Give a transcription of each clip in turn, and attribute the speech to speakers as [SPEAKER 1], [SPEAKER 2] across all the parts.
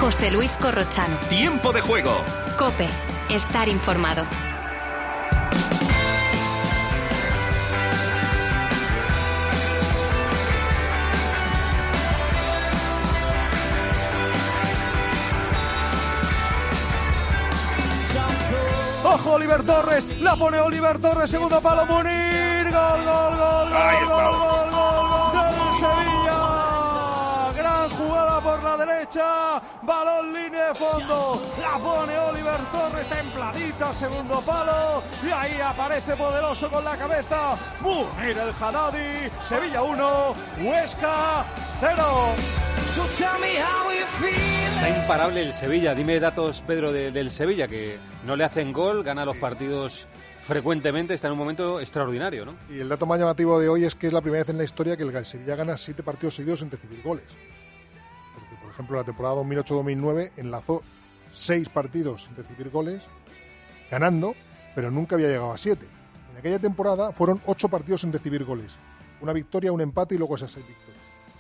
[SPEAKER 1] José Luis Corrochano.
[SPEAKER 2] Tiempo de juego.
[SPEAKER 1] COPE. Estar informado.
[SPEAKER 3] ¡Ojo, Oliver Torres! ¡La pone Oliver Torres! Segundo palo, Munir. ¡Gol, gol, gol, gol, gol, gol, gol, gol del Sevilla! Gran jugada por la derecha. Balón línea de fondo. La pone Oliver Torres templadita. Segundo palo. Y ahí aparece poderoso con la cabeza Munir el Haddadi. Sevilla 1, Huesca 0.
[SPEAKER 4] Está imparable el Sevilla. Dime datos, Pedro, del Sevilla, que no le hacen gol, gana los partidos frecuentemente, está en un momento extraordinario, ¿no?
[SPEAKER 5] Y el dato más llamativo de hoy es que es la primera vez en la historia que el Sevilla gana 7 partidos seguidos sin recibir goles. Porque, por ejemplo, la temporada 2008-2009 enlazó 6 partidos sin recibir goles, ganando, pero nunca había llegado a 7. En aquella temporada fueron 8 partidos sin recibir goles. Una victoria, un empate y luego esas 6 victorias.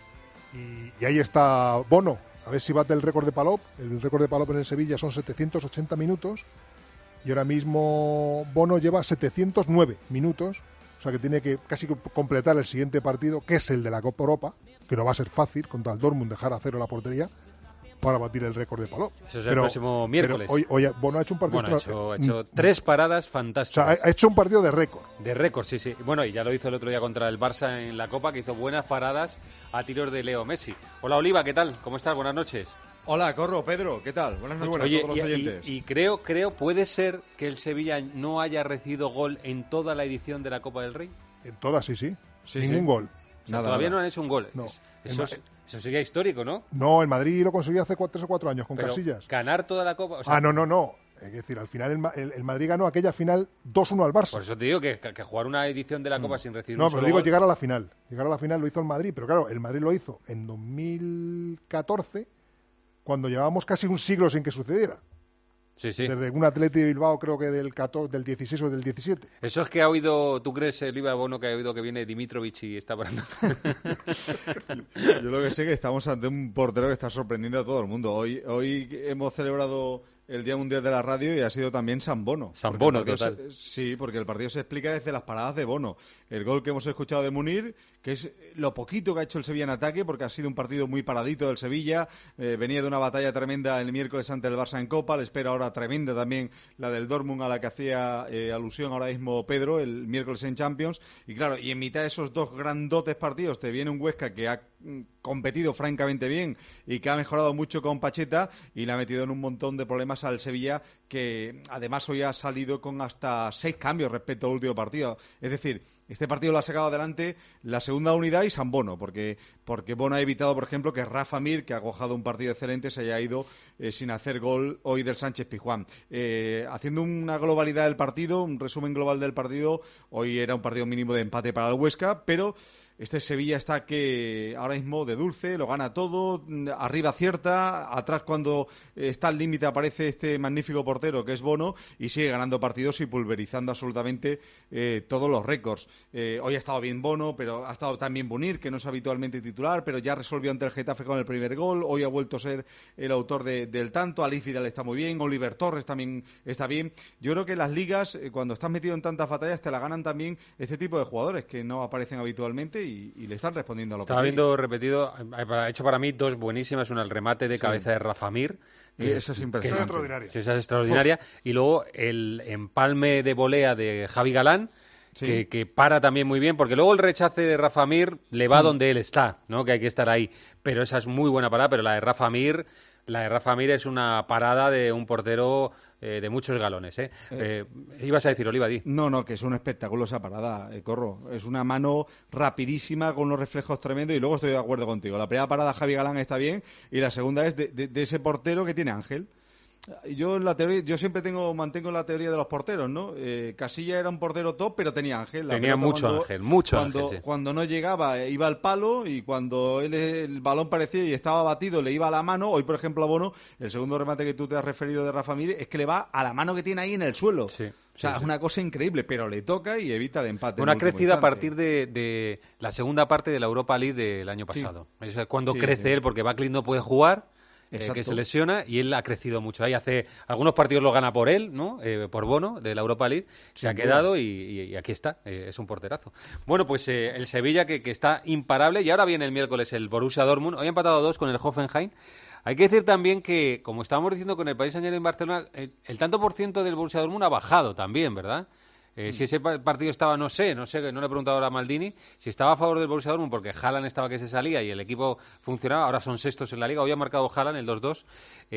[SPEAKER 5] Y ahí está Bono, a ver si bate el récord de Palop. El récord de Palop en el Sevilla son 780 minutos y ahora mismo Bono lleva 709 minutos, o sea que tiene que casi completar el siguiente partido, que es el de la Copa Europa, que no va a ser fácil contra el Dortmund dejar a 0 la portería para batir el récord de Palop.
[SPEAKER 4] Eso es el próximo miércoles.
[SPEAKER 5] Pero hoy Bono ha hecho un partido...
[SPEAKER 4] Bueno, ha hecho 3 paradas fantásticas.
[SPEAKER 5] O sea, ha hecho un partido de récord.
[SPEAKER 4] De récord, sí. Bueno, y ya lo hizo el otro día contra el Barça en la Copa, que hizo buenas paradas a tiros de Leo Messi. Hola, Oliva, ¿qué tal? ¿Cómo estás? Buenas noches.
[SPEAKER 6] Hola, Corro, Pedro, ¿qué tal? Buenas noches.
[SPEAKER 4] Oye,
[SPEAKER 6] a todos los oyentes.
[SPEAKER 4] Y creo, puede ser que el Sevilla no haya recibido gol en toda la edición de la Copa del Rey.
[SPEAKER 5] En todas, sí. Ningún gol.
[SPEAKER 4] O sea, todavía no han hecho un gol.
[SPEAKER 5] No.
[SPEAKER 4] Eso sería histórico, ¿no?
[SPEAKER 5] No, el Madrid lo consiguió hace 3 o 4 años con
[SPEAKER 4] Pero
[SPEAKER 5] Casillas.
[SPEAKER 4] ¿ganar toda la Copa? O sea,
[SPEAKER 5] no. Es decir, al final el Madrid ganó aquella final 2-1 al Barça.
[SPEAKER 4] Por eso te digo que jugar una edición de la Copa sin recibir
[SPEAKER 5] No,
[SPEAKER 4] un
[SPEAKER 5] pero
[SPEAKER 4] solo
[SPEAKER 5] digo
[SPEAKER 4] gol.
[SPEAKER 5] llegar a la final. Llegar a la final lo hizo el Madrid, pero claro, el Madrid lo hizo en 2014, cuando llevábamos casi un siglo sin que sucediera.
[SPEAKER 4] Sí.
[SPEAKER 5] Desde un Atleti de Bilbao, creo que del 16 o del 17.
[SPEAKER 4] Eso es que ha oído, ¿tú crees, Oliva Bono, que ha oído que viene Dimitrovic y está parando?
[SPEAKER 6] Yo lo que sé es que estamos ante un portero que está sorprendiendo a todo el mundo. Hoy hemos celebrado el Día Mundial de la Radio y ha sido también San Bono.
[SPEAKER 4] San Bono, total.
[SPEAKER 6] Sí, porque el partido se explica desde las paradas de Bono. El gol que hemos escuchado de Munir, que es lo poquito que ha hecho el Sevilla en ataque, porque ha sido un partido muy paradito del Sevilla. Venía de una batalla tremenda el miércoles ante el Barça en Copa. Le espera ahora tremenda también la del Dortmund, a la que hacía alusión ahora mismo Pedro, el miércoles en Champions. Y claro, y en mitad de esos dos grandotes partidos te viene un Huesca que ha competido francamente bien y que ha mejorado mucho con Pacheta y le ha metido en un montón de problemas al Sevilla, que además hoy ha salido con hasta 6 cambios respecto al último partido. Es decir, este partido lo ha sacado adelante la segunda unidad y San Bono, porque Bono ha evitado, por ejemplo, que Rafa Mir, que ha cojado un partido excelente, se haya ido sin hacer gol hoy del Sánchez Pizjuán. Haciendo una globalidad del partido, un resumen global del partido, hoy era un partido mínimo de empate para el Huesca, pero este Sevilla está que ahora mismo de dulce, lo gana todo, arriba acierta, atrás cuando está al límite aparece este magnífico portero que es Bono y sigue ganando partidos y pulverizando absolutamente todos los récords. Hoy ha estado bien Bono, pero ha estado también Munir, que no es habitualmente titular, pero ya resolvió ante el Getafe con el primer gol. Hoy ha vuelto a ser el autor del tanto. Alí Vidal está muy bien, Oliver Torres también está bien. Yo creo que las ligas, cuando estás metido en tantas batallas, te la ganan también este tipo de jugadores que no aparecen habitualmente y le están respondiendo a lo que
[SPEAKER 4] estaba viendo repetido, ha hecho para mí 2 buenísimas, una el remate de cabeza de Rafa Mir,
[SPEAKER 6] esa es impresionante.
[SPEAKER 5] Extraordinaria.
[SPEAKER 4] Esa es extraordinaria, y luego el empalme de volea de Javi Galán, que para también muy bien, porque luego el rechace de Rafa Mir le va donde él está, ¿no? Que hay que estar ahí, pero esa es muy buena parada. Pero la de Rafa Mir es una parada de un portero de muchos galones, ibas a decir, Oliva, di.
[SPEAKER 6] No, que es un espectáculo esa parada, Corro. Es una mano rapidísima con unos reflejos tremendos y luego estoy de acuerdo contigo. La primera parada Javi Galán está bien y la segunda es de ese portero que tiene Ángel. Yo siempre mantengo la teoría de los porteros, ¿no? Casilla era un portero top, pero tenía Ángel.
[SPEAKER 4] Tenía mucho Ángel.
[SPEAKER 6] Cuando no llegaba, iba al palo, y cuando el balón parecía y estaba batido, le iba a la mano. Hoy, por ejemplo, a Bono, el segundo remate que tú te has referido de Rafa Mir, es que le va a la mano que tiene ahí en el suelo.
[SPEAKER 4] Sí.
[SPEAKER 6] O sea, es una cosa increíble, pero le toca y evita el empate.
[SPEAKER 4] Una crecida a partir de la segunda parte de la Europa League del año pasado. Es cuando crece él, porque Backlund no puede jugar. que se lesiona, y él ha crecido mucho. Ahí hace algunos partidos lo gana por él, ¿no? Por Bono, de la Europa League. Se ha quedado y aquí está. Es un porterazo. Bueno, pues el Sevilla que está imparable, y ahora viene el miércoles el Borussia Dortmund. Hoy ha empatado 2 con el Hoffenheim. Hay que decir también que, como estábamos diciendo con el Paris Saint-Germain en Barcelona, el tanto por ciento del Borussia Dortmund ha bajado también, ¿verdad? Si ese partido estaba, no sé, no le he preguntado ahora a Maldini, si estaba a favor del Borussia Dortmund porque Haaland estaba que se salía y el equipo funcionaba, ahora son sextos en la Liga, hoy ha marcado Haaland el 2-2,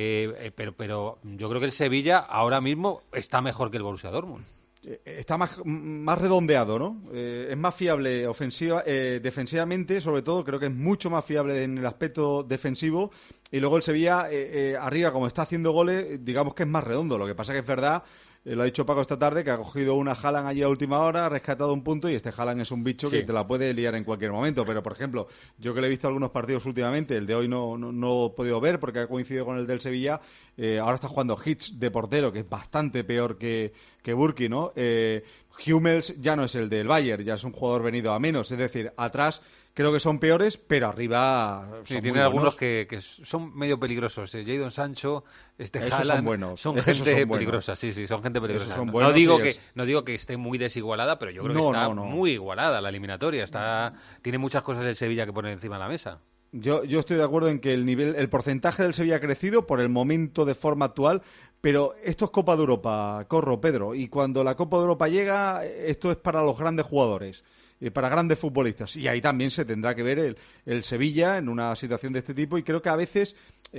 [SPEAKER 4] pero yo creo que el Sevilla ahora mismo está mejor que el Borussia Dortmund.
[SPEAKER 6] Está más redondeado, ¿no? Es más fiable defensivamente, sobre todo, creo que es mucho más fiable en el aspecto defensivo, y luego el Sevilla arriba, como está haciendo goles, digamos que es más redondo. Lo que pasa que es verdad, lo ha dicho Paco esta tarde, que ha cogido una Haaland allí a última hora, ha rescatado un punto, y este Haaland es un bicho que te la puede liar en cualquier momento. Pero, por ejemplo, yo que le he visto algunos partidos últimamente, el de hoy no he podido ver porque ha coincidido con el del Sevilla, ahora está jugando Hitch de portero, que es bastante peor que Burki, ¿no? Hummels ya no es el del Bayern, ya es un jugador venido a menos, es decir, atrás creo que son peores, pero arriba son
[SPEAKER 4] tienen algunos que son medio peligrosos. Jadon Sancho, Haaland,
[SPEAKER 6] son buenos.
[SPEAKER 4] Son gente peligrosa, sí, son gente peligrosa. Son buenos, no digo que esté muy desigualada, pero yo creo que está muy igualada la eliminatoria. Tiene muchas cosas el Sevilla que poner encima de la mesa.
[SPEAKER 6] Yo estoy de acuerdo en que el porcentaje del Sevilla ha crecido por el momento de forma actual, pero esto es Copa de Europa, Pedro, y cuando la Copa de Europa llega, esto es para los grandes jugadores, para grandes futbolistas, y ahí también se tendrá que ver el Sevilla en una situación de este tipo, y creo que a veces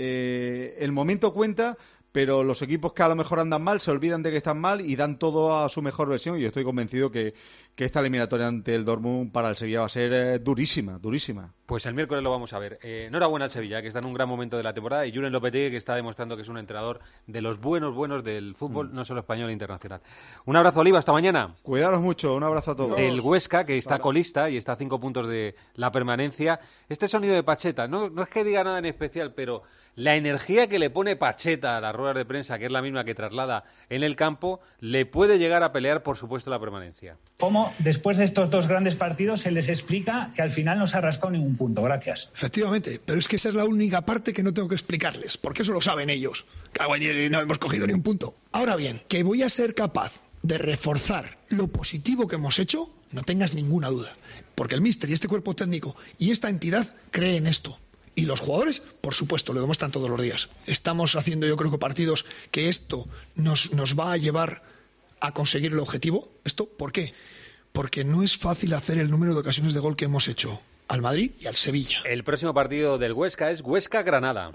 [SPEAKER 6] el momento cuenta, pero los equipos que a lo mejor andan mal se olvidan de que están mal y dan todo a su mejor versión, y yo estoy convencido que esta eliminatoria ante el Dortmund para el Sevilla va a ser durísima.
[SPEAKER 4] Pues el miércoles lo vamos a ver. Enhorabuena al Sevilla, que está en un gran momento de la temporada, y Julen Lopetegui, que está demostrando que es un entrenador de los buenos del fútbol, no solo español e internacional. Un abrazo, Oliva, hasta mañana.
[SPEAKER 6] Cuidaros mucho, un abrazo a todos.
[SPEAKER 4] El Huesca, que está colista y está a 5 puntos de la permanencia. Este sonido de Pacheta, no es que diga nada en especial, pero la energía que le pone Pacheta a las ruedas de prensa, que es la misma que traslada en el campo, le puede llegar a pelear, por supuesto, la permanencia.
[SPEAKER 2] ¿Cómo después de estos 2 grandes partidos se les explica que al final no se ha rascado ningún punto? Gracias.
[SPEAKER 7] Efectivamente, pero es que esa es la única parte que no tengo que explicarles, porque eso lo saben ellos. No hemos cogido ni un punto. Ahora bien, que voy a ser capaz de reforzar lo positivo que hemos hecho, no tengas ninguna duda, porque el míster y este cuerpo técnico y esta entidad creen esto. Y los jugadores, por supuesto, lo demuestran todos los días. Estamos haciendo, yo creo que partidos que esto nos va a llevar a conseguir el objetivo. ¿Esto por qué? Porque no es fácil hacer el número de ocasiones de gol que hemos hecho al Madrid y al Sevilla.
[SPEAKER 4] El próximo partido del Huesca es Huesca-Granada.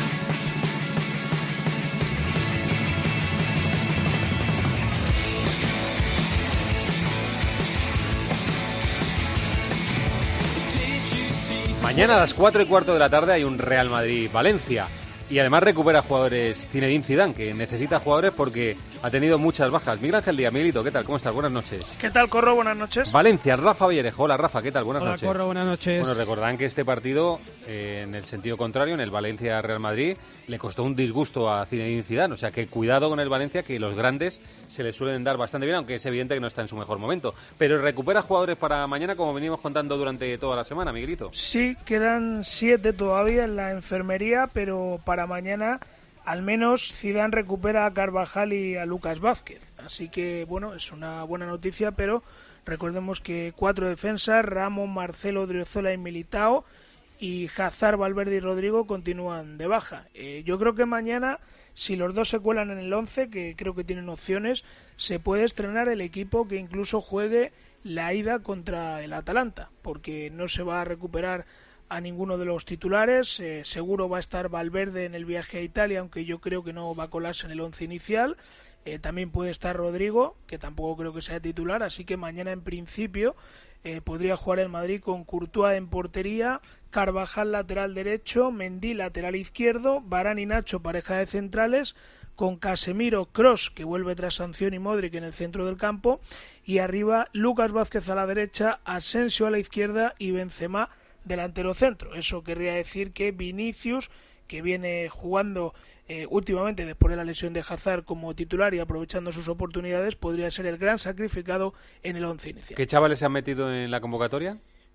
[SPEAKER 4] Mañana a las 4:15 de la tarde hay un Real Madrid-Valencia. Y además recupera jugadores Zinedine Zidane, que necesita jugadores porque ha tenido muchas bajas. Miguel Ángel Díaz, Miguelito, ¿qué tal? ¿Cómo estás? Buenas noches.
[SPEAKER 8] ¿Qué tal, Corro? Buenas noches.
[SPEAKER 4] Valencia, Rafa Vallerejo. Hola, Rafa, ¿qué tal? Buenas noches.
[SPEAKER 9] Hola, Corro, buenas noches.
[SPEAKER 4] Bueno, recordarán que este partido, en el sentido contrario, en el Valencia-Real Madrid, le costó un disgusto a Zinedine Zidane. O sea, que cuidado con el Valencia, que los grandes se les suelen dar bastante bien, aunque es evidente que no está en su mejor momento. Pero recupera jugadores para mañana, como venimos contando durante toda la semana, Miguelito.
[SPEAKER 8] Sí, quedan 7 todavía en la enfermería, pero para mañana al menos Zidane recupera a Carvajal y a Lucas Vázquez. Así que, bueno, es una buena noticia, pero recordemos que 4 defensas, Ramos, Marcelo, Odriozola y Militao, y Hazard, Valverde y Rodrigo continúan de baja. Yo creo que mañana, si los dos se cuelan en el 11, que creo que tienen opciones, se puede estrenar el equipo que incluso juegue la ida contra el Atalanta, porque no se va a recuperar a ninguno de los titulares. Seguro va a estar Valverde en el viaje a Italia, aunque yo creo que no va a colarse en el 11 inicial. También puede estar Rodrigo, que tampoco creo que sea titular, así que mañana en principio podría jugar el Madrid con Courtois en portería, Carvajal lateral derecho, Mendy lateral izquierdo, Varane y Nacho pareja de centrales, con Casemiro, Kroos, que vuelve tras sanción, y Modric en el centro del campo, y arriba Lucas Vázquez a la derecha, Asensio a la izquierda y Benzema delantero centro. Eso querría decir que Vinicius, que viene jugando últimamente después de la lesión de Hazard como titular y aprovechando sus oportunidades, podría ser el gran sacrificado en el 11 inicial.
[SPEAKER 4] ¿Qué chavales se han metido en la convocatoria?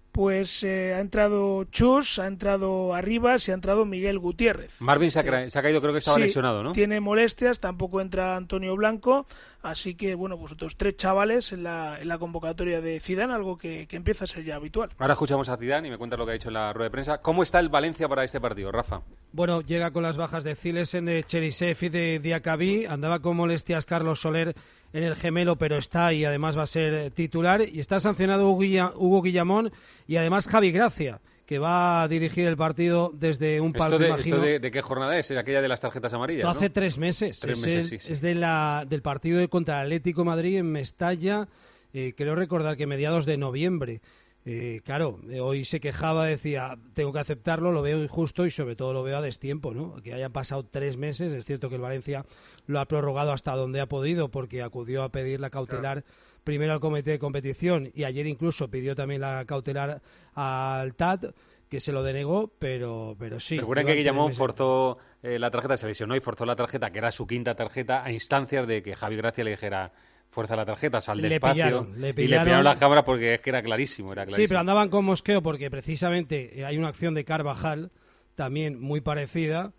[SPEAKER 8] pues ha entrado Chus, ha entrado Arribas y ha entrado Miguel Gutiérrez.
[SPEAKER 4] Marvin se ha caído, creo que estaba lesionado, ¿no?
[SPEAKER 8] Tiene molestias, tampoco entra Antonio Blanco, así que bueno, pues otros 3 chavales en la convocatoria de Zidane, algo que empieza a ser ya habitual.
[SPEAKER 4] Ahora escuchamos a Zidane y me cuentas lo que ha dicho en la rueda de prensa. ¿Cómo está el Valencia para este partido, Rafa?
[SPEAKER 9] Bueno, llega con las bajas de Zilesen, de Cherisev y de Diacabí. Andaba con molestias Carlos Soler en el gemelo, pero está y además va a ser titular. Y está sancionado Hugo Guillamón y además Javi Gracia, que va a dirigir el partido desde un palco, imagino.
[SPEAKER 4] ¿Esto de qué jornada es? Aquella de las tarjetas amarillas,
[SPEAKER 9] esto
[SPEAKER 4] ¿no?
[SPEAKER 9] hace 3 meses.
[SPEAKER 4] 3 meses, sí.
[SPEAKER 9] Es del partido contra el Atlético de Madrid en Mestalla, creo recordar que mediados de noviembre. Claro, hoy se quejaba, decía, tengo que aceptarlo, lo veo injusto y sobre todo lo veo a destiempo, ¿no? Que hayan pasado 3 meses, es cierto que el Valencia lo ha prorrogado hasta donde ha podido porque acudió a pedir la cautelar primero al comité de competición y ayer incluso pidió también la cautelar al TAT, que se lo denegó, pero sí.
[SPEAKER 4] Recuerden que Guillamón forzó la tarjeta, se lesionó y forzó la tarjeta, que era su 5ª tarjeta, a instancias de que Javi Gracia le dijera: fuerza la tarjeta, sal despacio.
[SPEAKER 9] Le
[SPEAKER 4] pillaron las cámaras porque es que era clarísimo.
[SPEAKER 9] Sí, pero andaban con mosqueo porque precisamente hay una acción de Carvajal también muy parecida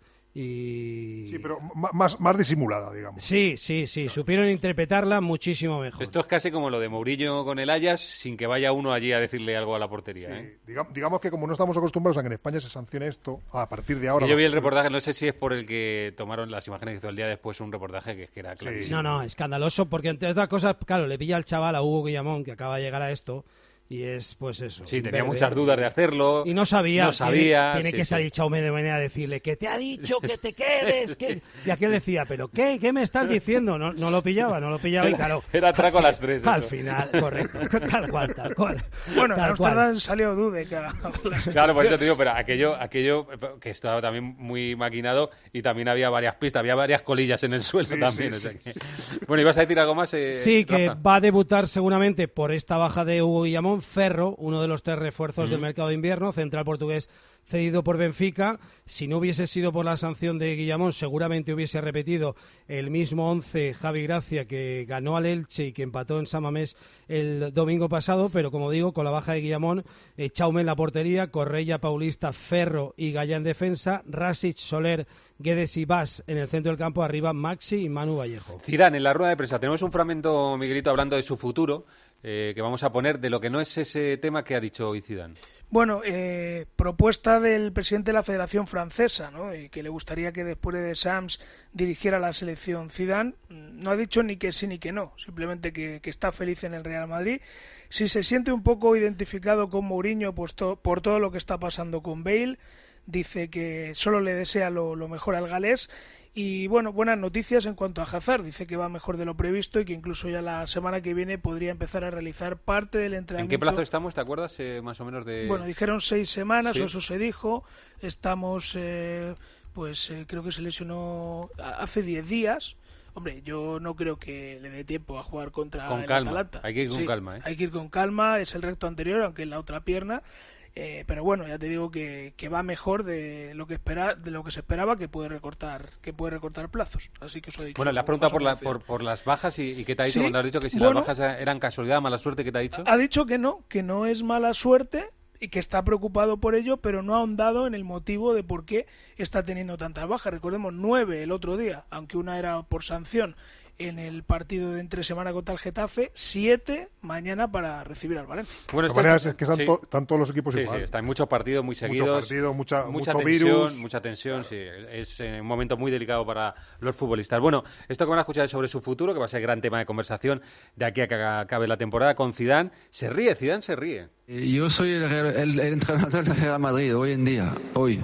[SPEAKER 9] y...
[SPEAKER 5] Sí, pero más disimulada, digamos.
[SPEAKER 9] Sí, supieron interpretarla muchísimo mejor.
[SPEAKER 4] Esto es casi como lo de Mourinho con el Ajax, sin que vaya uno allí a decirle algo a la portería.
[SPEAKER 5] Sí. Digamos que como no estamos acostumbrados a que en España se sancione esto, a partir de ahora...
[SPEAKER 4] Yo vi el reportaje, no sé si es por el que tomaron las imágenes que hizo el día después, un reportaje que era clarísimo.
[SPEAKER 9] No, escandaloso, porque entre otras cosas, claro, le pilla al chaval, a Hugo Guillamón, que acaba de llegar a esto... Y es, pues eso.
[SPEAKER 4] Sí, tenía muchas dudas de hacerlo.
[SPEAKER 9] Y no sabía. Tiene que
[SPEAKER 4] sí.
[SPEAKER 9] salir Chaume de manera a decirle que te ha dicho que te quedes. Y aquel decía, ¿pero qué? ¿Qué me estás diciendo? No lo pillaba y claro.
[SPEAKER 4] Era traco a las 3.
[SPEAKER 9] Al final, correcto. Tal cual.
[SPEAKER 8] Bueno, en Amsterdam salió Dudek.
[SPEAKER 4] Claro, por eso te digo, pero aquello que estaba también muy maquinado y también había varias pistas, había varias colillas en el suelo también.
[SPEAKER 5] Sí.
[SPEAKER 4] Bueno, ¿ibas a decir algo más?
[SPEAKER 9] Sí, que
[SPEAKER 4] Rafa?
[SPEAKER 9] va a debutar seguramente por esta baja de Hugo Guillamón Ferro, uno de los 3 refuerzos del mercado de invierno, central portugués cedido por Benfica. Si no hubiese sido por la sanción de Guillamón, seguramente hubiese repetido el mismo 11 Javi Gracia, que ganó al Elche y que empató en San Mamés el domingo pasado, pero como digo, con la baja de Guillamón, Chaume en la portería, Correia, Paulista, Ferro y Gaya en defensa, Rasic, Soler, Guedes y Bas en el centro del campo, arriba Maxi y Manu Vallejo.
[SPEAKER 4] Zidane, en la rueda de prensa tenemos un fragmento, Miguelito, hablando de su futuro, que vamos a poner de lo que no es ese tema que ha dicho hoy Zidane.
[SPEAKER 8] Bueno, propuesta del presidente de la Federación Francesa, ¿no? Que le gustaría que después de Sams dirigiera la selección. Zidane no ha dicho ni que sí ni que no, simplemente que está feliz en el Real Madrid. Si se siente un poco identificado con Mourinho pues por todo lo que está pasando con Bale, dice que solo le desea lo mejor al galés. Y bueno, buenas noticias en cuanto a Hazard, dice que va mejor de lo previsto y que incluso ya la semana que viene podría empezar a realizar parte del entrenamiento.
[SPEAKER 4] ¿En qué plazo estamos? ¿Te acuerdas más o menos de...?
[SPEAKER 8] Bueno, dijeron 6 semanas,
[SPEAKER 4] ¿sí?
[SPEAKER 8] O eso se dijo. Estamos, creo que se lesionó hace 10 días. Hombre, yo no creo que le dé tiempo a jugar contra el Atalanta.
[SPEAKER 4] Hay que ir con calma,
[SPEAKER 8] Hay que ir con calma, es el recto anterior, aunque en la otra pierna. Pero bueno, ya te digo que va mejor de lo que se esperaba, que puede recortar plazos. Así que eso he dicho.
[SPEAKER 4] Bueno, le has preguntado por las bajas y ¿qué te ha dicho?
[SPEAKER 8] Sí,
[SPEAKER 4] Cuando has dicho que si las bajas eran casualidad, mala suerte, ¿qué te ha dicho?
[SPEAKER 8] Ha dicho que no es mala suerte y que está preocupado por ello, pero no ha ahondado en el motivo de por qué está teniendo tantas bajas. Recordemos 9 el otro día, aunque una era por sanción en el partido de entre semana contra el Getafe, 7 mañana para recibir al Valencia.
[SPEAKER 5] Bueno, de todas maneras es que están todos los equipos igual.
[SPEAKER 4] Sí, están muchos partidos muy seguidos. Mucha tensión,
[SPEAKER 5] virus.
[SPEAKER 4] Mucha tensión, sí. Es un momento muy delicado para los futbolistas. Bueno, esto que van a escuchar es sobre su futuro, que va a ser gran tema de conversación de aquí a que acabe la temporada con Zidane. Zidane se ríe.
[SPEAKER 10] Yo soy el entrenador del Real Madrid hoy en día,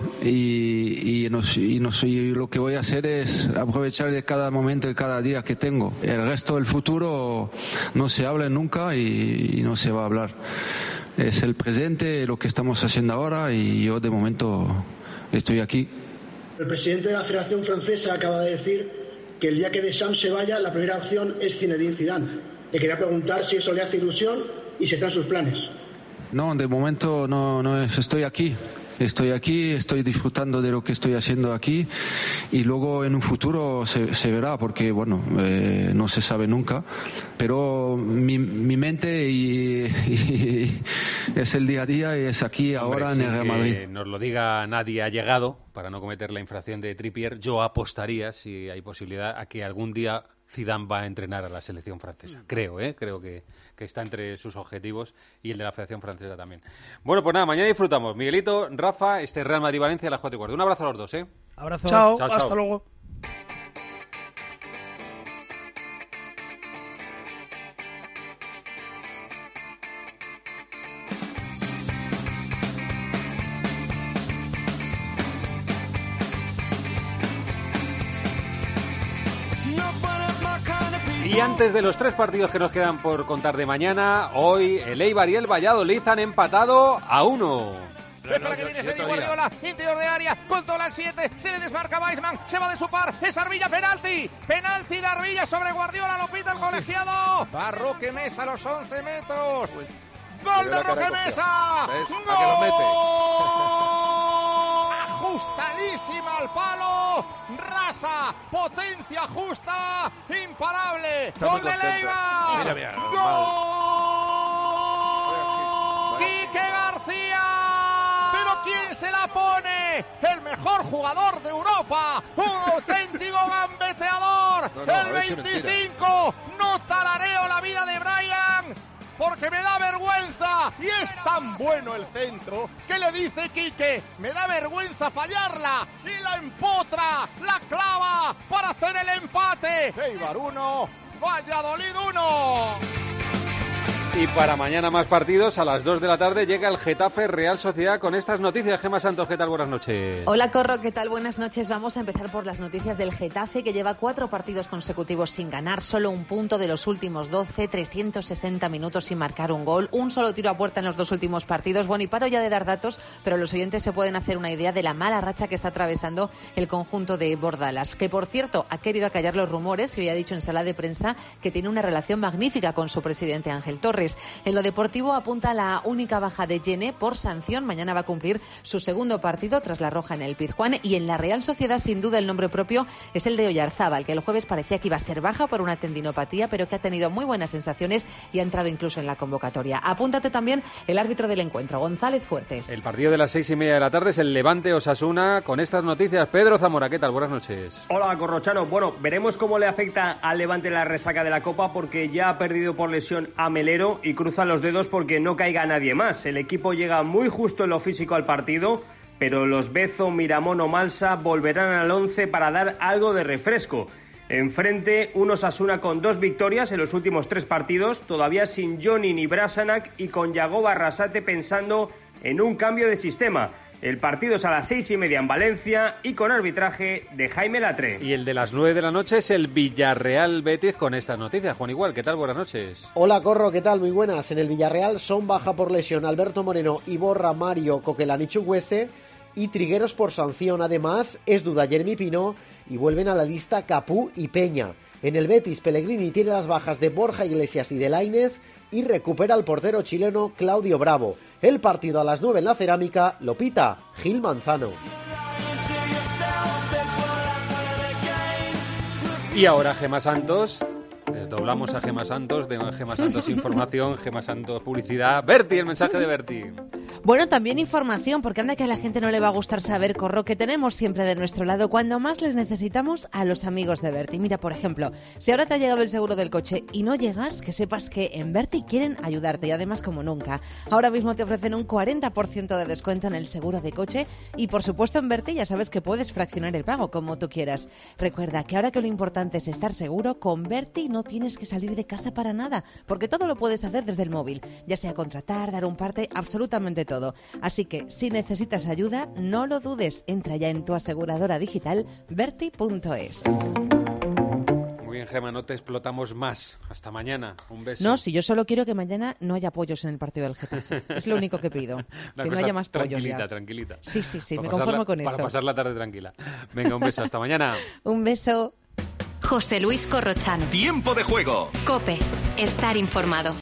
[SPEAKER 10] y lo que voy a hacer es aprovechar de cada momento y cada día que tengo. El resto del futuro no se habla nunca y no se va a hablar. Es el presente, lo que estamos haciendo ahora, y yo de momento estoy aquí.
[SPEAKER 11] El presidente de la Federación Francesa acaba de decir que el día que Deschamps se vaya, la primera opción es Zinedine Zidane. Le quería preguntar si eso le hace ilusión y si está en sus planes.
[SPEAKER 10] No, de momento no estoy aquí. estoy aquí, estoy disfrutando de lo que estoy haciendo aquí y luego en un futuro se verá, porque bueno, no se sabe nunca, pero mi mente y es el día a día y es aquí ahora en el Real Madrid.
[SPEAKER 4] Que nos lo diga nadie ha llegado, para no cometer la infracción de Trippier, yo apostaría, si hay posibilidad, a que algún día Zidane va a entrenar a la selección francesa. Creo que está entre sus objetivos y el de la Federación Francesa también. Bueno, pues nada, mañana disfrutamos. Miguelito, Rafa, Real Madrid-Valencia a las 4:15. Un abrazo a los dos, ¿eh?
[SPEAKER 9] Abrazo.
[SPEAKER 8] Chao, hasta luego.
[SPEAKER 4] Y antes de los 3 partidos que nos quedan por contar de mañana, hoy el Eibar y el Valladolid han empatado a 1.
[SPEAKER 12] Espera que viene Sergio Guardiola, interior de área, controla el 7, se le desmarca Weissman, se va de su par, es Arvilla, penalti de Arvilla sobre Guardiola, lo pita el colegiado, va Roque Mesa a los 11 metros, gol de Roque Mesa, ajustadísima al palo, rasa, potencia justa, imparable, gol de Eibar, gol, Quique García. ¿Quién se la pone? El mejor jugador de Europa, un auténtico gambeteador. El 25, no talareo la vida de Brian, porque me da vergüenza. Y es tan bueno el centro que le dice Quique, me da vergüenza fallarla. Y la empotra, la clava para hacer el empate. Eibar 1, Valladolid 1.
[SPEAKER 4] Y para mañana más partidos, a las 2 de la tarde llega el Getafe Real Sociedad con estas noticias. Gemma Santos, ¿qué tal? Buenas noches.
[SPEAKER 13] Hola Corro, ¿qué tal? Buenas noches. Vamos a empezar por las noticias del Getafe, que lleva 4 partidos consecutivos sin ganar, solo un punto de los últimos 12, 360 minutos sin marcar un gol, un solo tiro a puerta en los 2 últimos partidos. Bueno, y paro ya de dar datos, pero los oyentes se pueden hacer una idea de la mala racha que está atravesando el conjunto de Bordalas, que por cierto ha querido acallar los rumores y hoy ha dicho en sala de prensa que tiene una relación magnífica con su presidente Ángel Torres. En lo deportivo apunta la única baja de Yene por sanción. Mañana va a cumplir su segundo partido tras la roja en el Pizjuán. Y en la Real Sociedad, sin duda, el nombre propio es el de Oyarzábal, que el jueves parecía que iba a ser baja por una tendinopatía, pero que ha tenido muy buenas sensaciones y ha entrado incluso en la convocatoria. Apúntate también el árbitro del encuentro, González Fuertes.
[SPEAKER 4] El partido de las 6:30 de la tarde es el Levante-Osasuna. Con estas noticias, Pedro Zamora, ¿qué tal? Buenas noches.
[SPEAKER 14] Hola, Corrochano. Bueno, veremos cómo le afecta al Levante la resaca de la Copa, porque ya ha perdido por lesión a Melero y cruza los dedos porque no caiga nadie más. El equipo llega muy justo en lo físico al partido, pero los Bezo, Miramón o Malsa volverán al 11 para dar algo de refresco. Enfrente, un Osasuna con 2 victorias en los últimos 3 partidos, todavía sin Johnny ni Brasanac y con Yagoba Arrasate pensando en un cambio de sistema. El partido es a las 6:30 en Valencia y con arbitraje de Jaime Latre.
[SPEAKER 4] Y el de las 9 de la noche es el Villarreal Betis con estas noticias. Juan Igual, ¿qué tal? Buenas noches.
[SPEAKER 15] Hola Corro, ¿qué tal? Muy buenas. En el Villarreal son baja por lesión Alberto Moreno, Iborra, Mario, Coquelán y Chukwueze, y Trigueros por sanción. Además, es duda Jeremy Pino y vuelven a la lista Capú y Peña. En el Betis, Pellegrini tiene las bajas de Borja Iglesias y de Lainez y recupera al portero chileno Claudio Bravo. El partido a las 9 en la Cerámica lo pita Gil Manzano.
[SPEAKER 4] Y ahora Gemma Santos. Desdoblamos a Gemma Santos, de Gemma Santos Información, Gemma Santos Publicidad. Berti, el mensaje de Berti.
[SPEAKER 13] Bueno, también información, porque anda que a la gente no le va a gustar saber, Corro, que tenemos siempre de nuestro lado cuando más les necesitamos a los amigos de Berti. Mira, por ejemplo, si ahora te ha llegado el seguro del coche y no llegas, que sepas que en Berti quieren ayudarte y además como nunca. Ahora mismo te ofrecen un 40% de descuento en el seguro de coche y por supuesto en Berti ya sabes que puedes fraccionar el pago como tú quieras. Recuerda que ahora que lo importante es estar seguro, con Berti no tienes que salir de casa para nada, porque todo lo puedes hacer desde el móvil, ya sea contratar, dar un parte, absolutamente todo. Así que si necesitas ayuda, no lo dudes, entra ya en tu aseguradora digital Berti.es.
[SPEAKER 4] Muy bien, Gemma, no te explotamos más. Hasta mañana. Un beso.
[SPEAKER 13] No, si yo solo quiero que mañana no haya pollos en el partido del Getafe. Es lo único que pido. Que no haya más pollos ya.
[SPEAKER 4] Tranquilita.
[SPEAKER 13] Sí, me conformo con eso.
[SPEAKER 4] Para pasar la tarde tranquila. Venga, un beso. Hasta mañana.
[SPEAKER 13] Un beso.
[SPEAKER 1] José Luis Corrochano.
[SPEAKER 16] Tiempo de juego.
[SPEAKER 1] COPE. Estar informado.